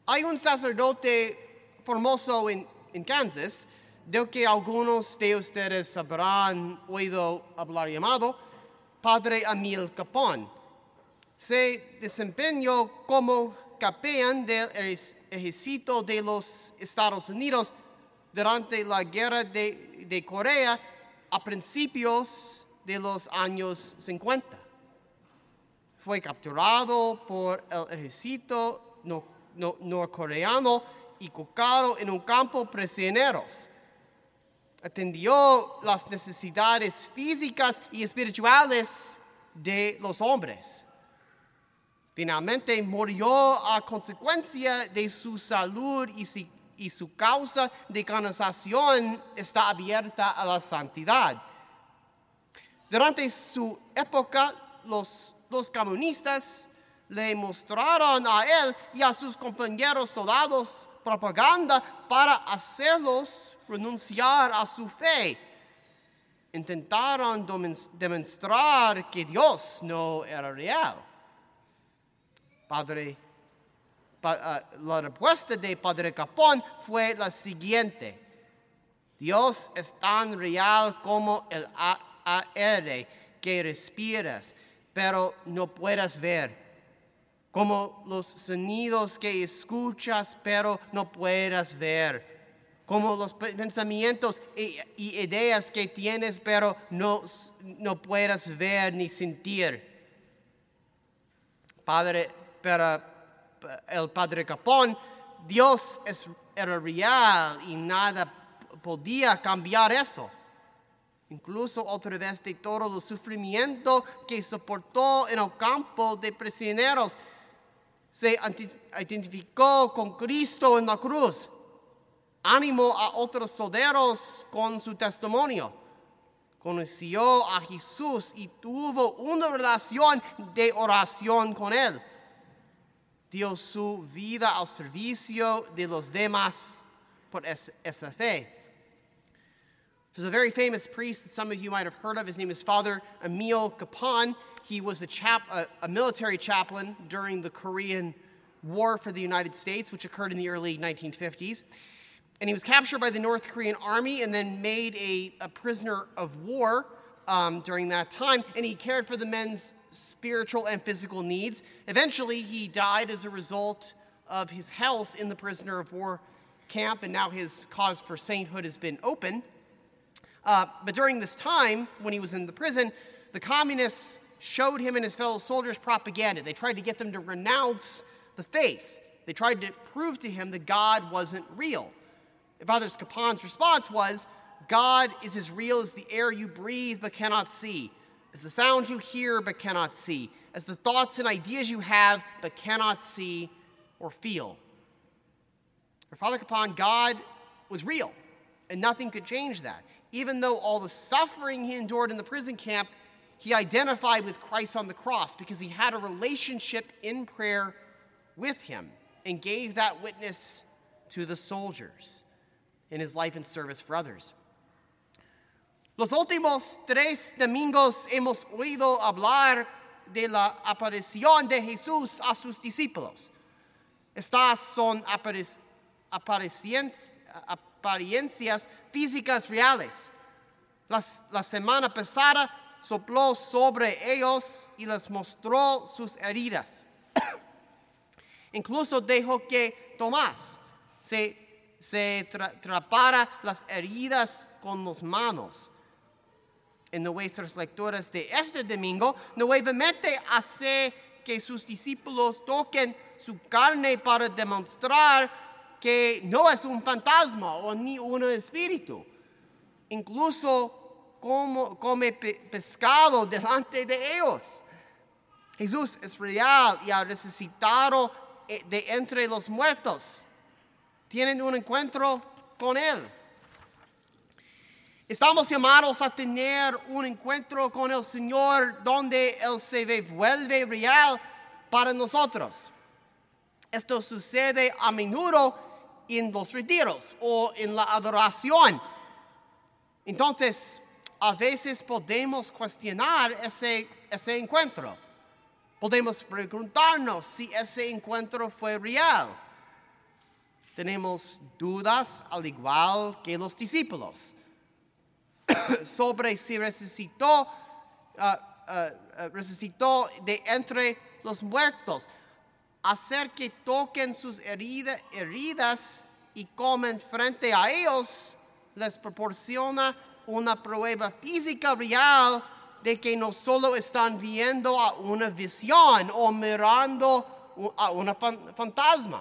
Hay un sacerdote famoso en Kansas, del que algunos de ustedes habrán oído hablar, llamado Padre Emil Capón. Se desempeñó como capellán del ejército de los Estados Unidos durante la guerra de Corea a principios de los años 50. Fue capturado por el ejército norcoreano y colocado en un campo de prisioneros. Atendió las necesidades físicas y espirituales de los hombres. Finalmente murió a consecuencia de su salud y su causa de canonización está abierta a la santidad. Durante su época, los comunistas le mostraron a él y a sus compañeros soldados propaganda para hacerlos renunciar a su fe. Intentaron demostrar que Dios no era real. La respuesta de Padre Capón fue la siguiente: Dios es tan real como el aire que respiras, pero no puedes ver, como los sonidos que escuchas, pero no puedes ver, como los pensamientos y ideas que tienes, pero no puedes ver ni sentir. El Padre Capón, Dios era real y nada podía cambiar eso. Incluso a través de todo el sufrimiento que soportó en el campo de prisioneros, se identificó con Cristo en la cruz. Animó a otros soldados con su testimonio. Conoció a Jesús y tuvo una relación de oración con Él. Dio su vida al servicio de los demás por esa fe. There's a very famous priest that some of you might have heard of. His name is Father Emil Capon. He was a military chaplain during the Korean War for the United States, which occurred in the early 1950s. And he was captured by the North Korean army and then made a prisoner of war during that time. And he cared for the men's spiritual and physical needs. Eventually, he died as a result of his health in the prisoner of war camp, and now his cause for sainthood has been open. But during this time, when he was in the prison, the communists showed him and his fellow soldiers propaganda. They tried to get them to renounce the faith. They tried to prove to him that God wasn't real. Father Capon's response was, God is as real as the air you breathe but cannot see, as the sounds you hear but cannot see, as the thoughts and ideas you have but cannot see or feel. For Father Capon, God was real, and nothing could change that. Even though all the suffering he endured in the prison camp, he identified with Christ on the cross because he had a relationship in prayer with him and gave that witness to the soldiers in his life and service for others. Los últimos 3 domingos hemos oído hablar de la aparición de Jesús a sus discípulos. Estas son apariencias físicas reales. La semana pasada sopló sobre ellos y les mostró sus heridas. Incluso dejó que Tomás se trapara las heridas con las manos. En nuestras lecturas de este domingo, nuevamente hace que sus discípulos toquen su carne para demostrar que no es un fantasma o ni un espíritu. Incluso come pescado delante de ellos. Jesús es real y ha resucitado de entre los muertos. Tienen un encuentro con Él. Estamos llamados a tener un encuentro con el Señor donde Él se vuelve real para nosotros. Esto sucede a menudo en los retiros o en la adoración. Entonces, a veces podemos cuestionar ese encuentro. Podemos preguntarnos si ese encuentro fue real. Tenemos dudas al igual que los discípulos sobre si resucitó de entre los muertos. Hacer que toquen sus heridas y comen frente a ellos les proporciona una prueba física real de que no solo están viendo a una visión o mirando a un fantasma,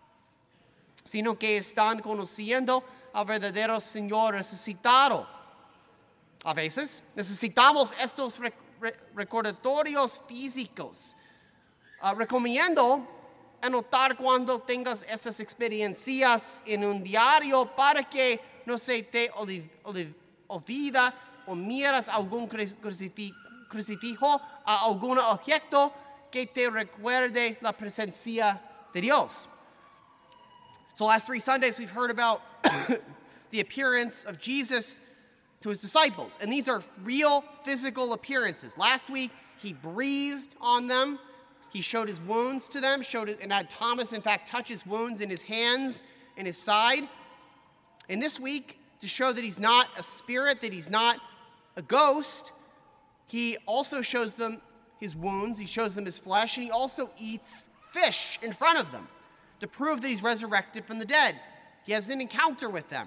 sino que están conociendo al verdadero Señor resucitado. A veces necesitamos estos recordatorios físicos. Recomiendo anotar cuando tengas estas experiencias en un diario para que no se te olvida o miras algún crucifijo, a algún objeto que te recuerde la presencia de Dios. So last 3 Sundays we've heard about the appearance of Jesus to his disciples. And these are real physical appearances. Last week he breathed on them. He showed his wounds to them, and had Thomas, in fact, touch his wounds in his hands and his side. And this week, to show that he's not a spirit, that he's not a ghost, he also shows them his wounds, he shows them his flesh, and he also eats fish in front of them to prove that he's resurrected from the dead. He has an encounter with them.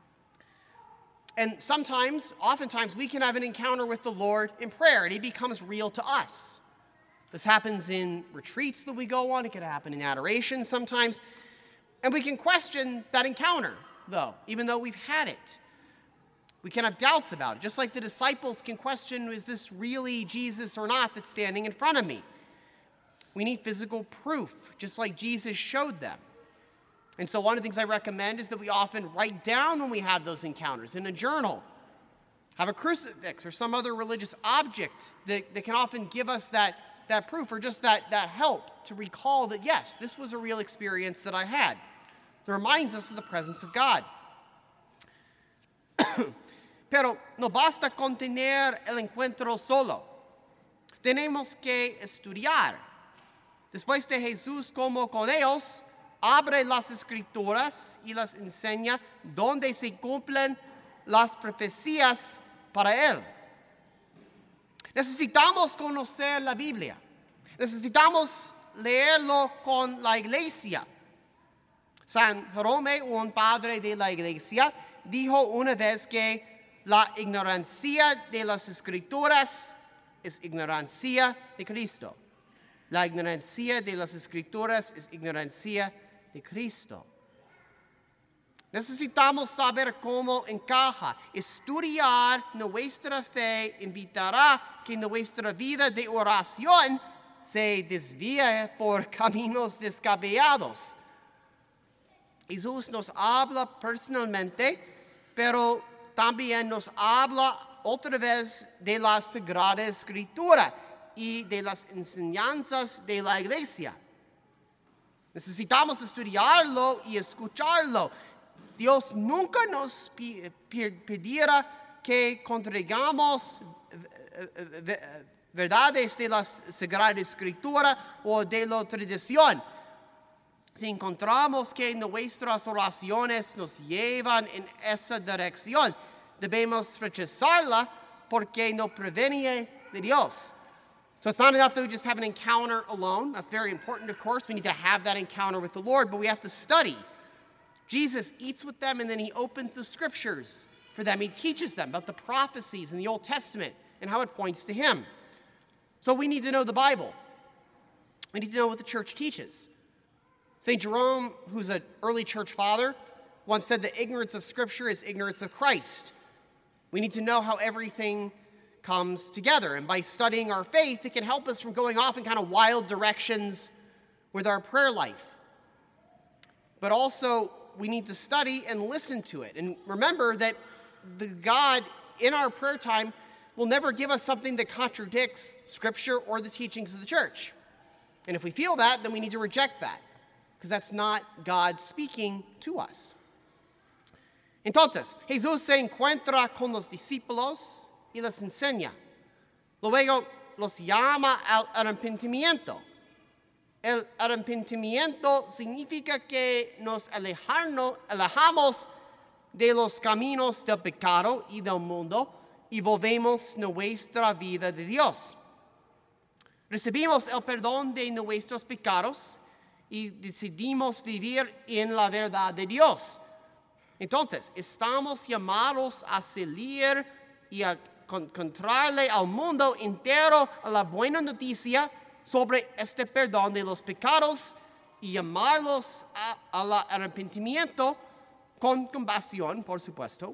And oftentimes, we can have an encounter with the Lord in prayer, and he becomes real to us. This happens in retreats that we go on. It can happen in adoration sometimes. And we can question that encounter, though, even though we've had it. We can have doubts about it, just like the disciples can question, is this really Jesus or not that's standing in front of me? We need physical proof, just like Jesus showed them. And so one of the things I recommend is that we often write down when we have those encounters in a journal. Have a crucifix or some other religious object that can often give us that proof, or just that help to recall that, yes, this was a real experience that I had. It reminds us of the presence of God. Pero no basta con tener el encuentro solo. Tenemos que estudiar. Después de Jesús como con ellos, abre las escrituras y las enseña donde se cumplen las profecías para él. Necesitamos conocer la Biblia. Necesitamos leerlo con la iglesia. San Jerome, un padre de la iglesia, dijo una vez que la ignorancia de las escrituras es ignorancia de Cristo. La ignorancia de las escrituras es ignorancia de Cristo. Necesitamos saber cómo encaja. Estudiar nuestra fe invitará que nuestra vida de oración se desvíe por caminos descabellados. Jesús nos habla personalmente, pero también nos habla otra vez de la Sagrada Escritura y de las enseñanzas de la iglesia. Necesitamos estudiarlo y escucharlo. Dios nunca nos pedirá que contraigamos verdades de la Sagrada Escritura o de la tradición. Si encontramos que nuestras oraciones nos llevan en esa dirección, debemos rechazarla porque no proviene de Dios. So it's not enough that we just have an encounter alone. That's very important, of course. We need to have that encounter with the Lord, but we have to study. Jesus eats with them, and then he opens the scriptures for them. He teaches them about the prophecies in the Old Testament and how it points to him. So we need to know the Bible. We need to know what the church teaches. St. Jerome, who's an early church father, once said that ignorance of Scripture is ignorance of Christ. We need to know how everything comes together. And by studying our faith, it can help us from going off in kind of wild directions with our prayer life. But also, we need to study and listen to it. And remember that the God in our prayer time will never give us something that contradicts Scripture or the teachings of the church. And if we feel that, then we need to reject that, because that's not God speaking to us. Entonces, Jesús se encuentra con los discípulos y les enseña. Luego los llama al arrepentimiento. El arrepentimiento significa que nos alejamos de los caminos del pecado y del mundo y volvemos nuestra vida de Dios. Recibimos el perdón de nuestros pecados y decidimos vivir en la verdad de Dios. Entonces, estamos llamados a salir y a contarle al mundo entero la buena noticia sobre este perdón de los pecados y llamarlos al arrepentimiento con compasión, por supuesto.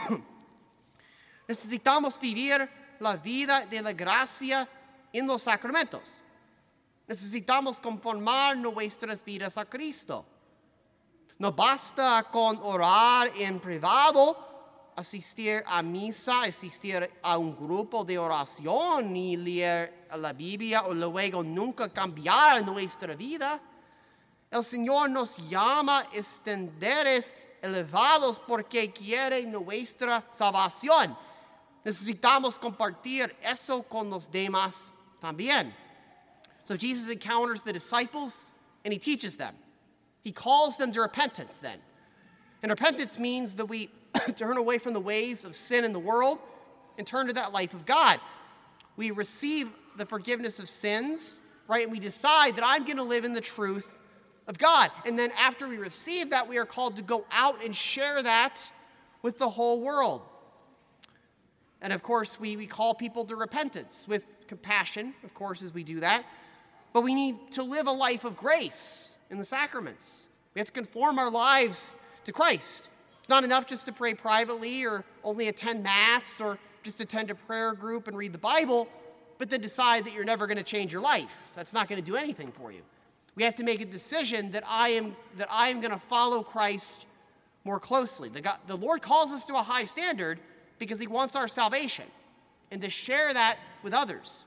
Necesitamos vivir la vida de la gracia en los sacramentos. Necesitamos conformar nuestras vidas a Cristo. No basta con orar en privado, asistir a misa, asistir a un grupo de oración y leer la Biblia o luego nunca cambiar nuestra vida. El Señor nos llama a estándares elevados porque quiere nuestra salvación. Necesitamos compartir eso con los demás también. So Jesus encounters the disciples and he teaches them. He calls them to repentance then. And repentance means that we turn away from the ways of sin in the world and turn to that life of God. We receive the forgiveness of sins, right? And we decide that I'm going to live in the truth of God. And then after we receive that, we are called to go out and share that with the whole world. And of course, we call people to repentance with compassion, of course, as we do that. But we need to live a life of grace in the sacraments. We have to conform our lives to Christ. It's not enough just to pray privately or only attend Mass or just attend a prayer group and read the Bible, but then decide that you're never going to change your life. That's not going to do anything for you. We have to make a decision that I am going to follow Christ more closely. The Lord calls us to a high standard because he wants our salvation and to share that with others.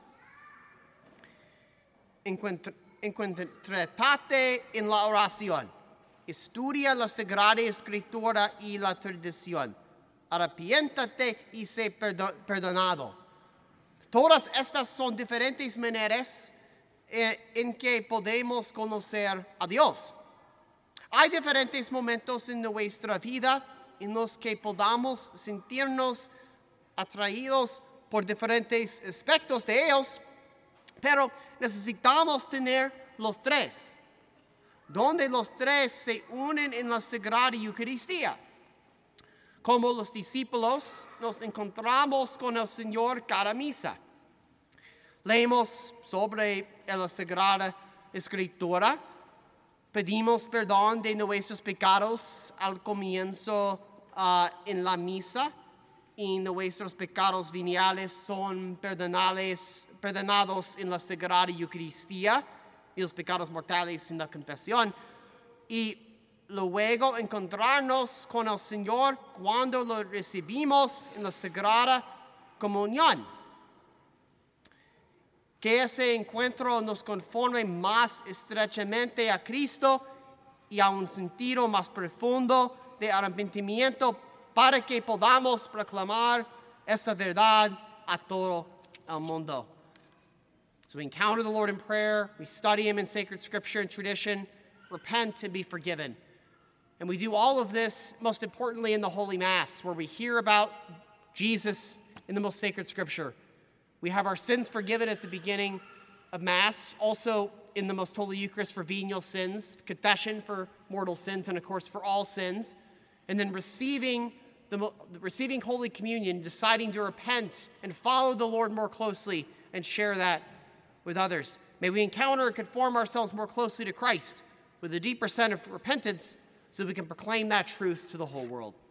Encuéntrate en la oración. Estudia la Sagrada Escritura y la tradición. Arrepiéntate y sé perdonado. Todas estas son diferentes maneras en que podemos conocer a Dios. Hay diferentes momentos en nuestra vida en los que podamos sentirnos atraídos por diferentes aspectos de ellos, pero necesitamos tener los tres, donde los tres se unen en la Sagrada Eucaristía. Como los discípulos, nos encontramos con el Señor cada misa. Leemos sobre la Sagrada Escritura, pedimos perdón de nuestros pecados al comienzo en la misa, y nuestros pecados veniales son perdonados en la Sagrada Eucaristía y los pecados mortales en la confesión. Y luego encontrarnos con el Señor cuando lo recibimos en la Sagrada Comunión. Que ese encuentro nos conforme más estrechamente a Cristo y a un sentido más profundo de arrepentimiento para que podamos proclamar esa verdad a todo el mundo. So we encounter the Lord in prayer, we study him in sacred scripture and tradition, repent and be forgiven. And we do all of this, most importantly, in the Holy Mass, where we hear about Jesus in the most sacred scripture. We have our sins forgiven at the beginning of Mass, also in the Most Holy Eucharist for venial sins, confession for mortal sins, and of course for all sins, and then receiving Holy Communion, deciding to repent and follow the Lord more closely and share that with others. May we encounter and conform ourselves more closely to Christ with a deeper sense of repentance so we can proclaim that truth to the whole world.